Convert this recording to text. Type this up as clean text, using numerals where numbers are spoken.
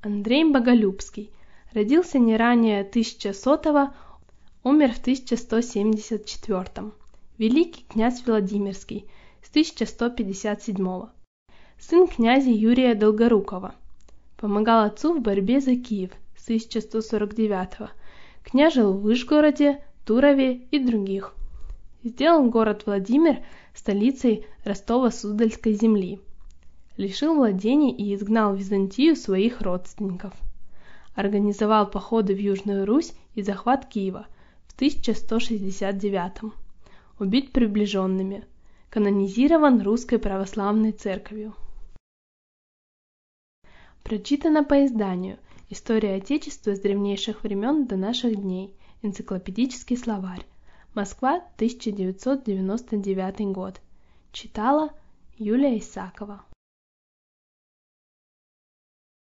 Андрей Боголюбский. Родился не ранее 1100-го, умер в 1174-м. Великий князь Владимирский с 1157-го. Сын князя Юрия Долгорукова. Помогал отцу в борьбе за Киев с 1149-го. Княжил в Вышгороде, Турове и других. Сделал город Владимир столицей Ростово-Суздальской земли. Лишил владений и изгнал в Византию своих родственников. Организовал походы в Южную Русь и захват Киева в 1169-м. Убит приближенными. Канонизирован Русской Православной Церковью. Прочитано по изданию «История Отечества с древнейших времен до наших дней. Энциклопедический словарь. Москва, 1999 год». Читала Юлия Исакова.